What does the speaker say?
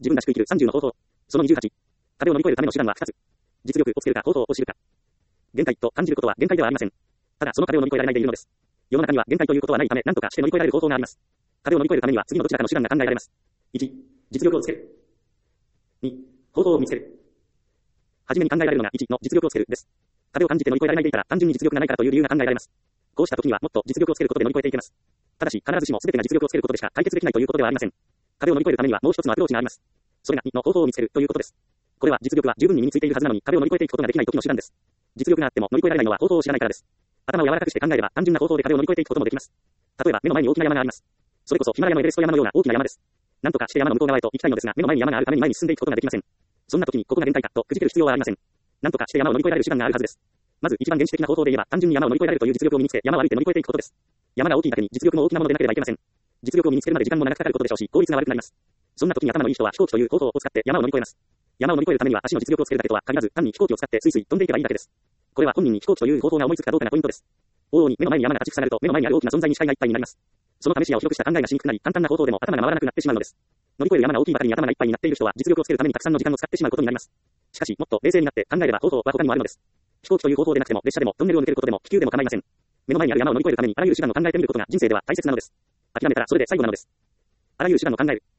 自分らしく生きる30の方法。その28。壁を乗り越えるための手段は2つ。実力をつけるか方法を知るか。限界と感じることは限界ではありません。ただその壁を乗り越えられないでいるのです。世の中には限界ということはないため、何とかして乗り越えられる方法があります。壁を乗り越えるためには次のどちらかの手段が考えられます。1、実力をつける。2、方法を見つける。はじめに考えられるのが1の実力をつけるです。壁を感じて乗り越えられないでいたら単純に実力がないからという理由が考えられます。こうした時にはもっと実力をつけることで乗り越えていけます。ただし必ずしも全てが実力をつけることでしか解決できないということではありません。壁を乗り越えるためにはもう一つのアプローチがあります。それが2の方法を見つけるということです。これは実力は十分に身についているはずなのに壁を乗り越えていくことができない時の手段です。実力があっても乗り越えられないのは方法を知らないからです。頭を柔らかくして考えれば単純な方法で壁を乗り越えていくこともできます。例えば目の前に大きな山があります。それこそヒマラヤのエベレスト山のような大きな山です。なんとかして山の向こう側へと行きたいのですが、目の前に山があるために前に進んでいくことができません。そんな時にここが限界かとくじける必要はありません。なんとかして山を乗り越えられる手段があるはずです。まず一番原始的な方法で言えば単純に山を乗り越えられるという実力を身につけ山を歩いて乗り越えていくことです。山が大きいだけに実力も大きなものでなければいけません。実力を身につけるまで時間も長くかかることでしょうし、効率が悪くなります。そんな時に頭のいい人は飛行機という方法を使って山を乗り越えます。山を乗り越えるためには足の実力をつけるだけとは限らず、単に飛行機を使ってスイスイ飛んでいけばいいだけです。これは本人に飛行機という方法が思いつくかどうかがポイントです。往々に目の前に山が立ち塞がると目の前にある大きな存在に視界がいっぱいになります。そのため視野を広くした考えがしにくくなり、簡単な方法でも頭が回らなくなってしまうのです。乗り越える山が大きいばかりに頭がいっぱいになっている人は実力をつけるためにたくさんの時間を使ってしまうことになります。しかしもっと冷静になって考えれば方法は他にもあるのです。飛行機という方法でなくても列車でもトンネルを抜けることでも気球でも構いません。目の前にある山を乗り越えるためにあらゆる手段を考えてみることが人生では大切なのです。諦めたらそれで最後なのです。あらゆる手段を考える。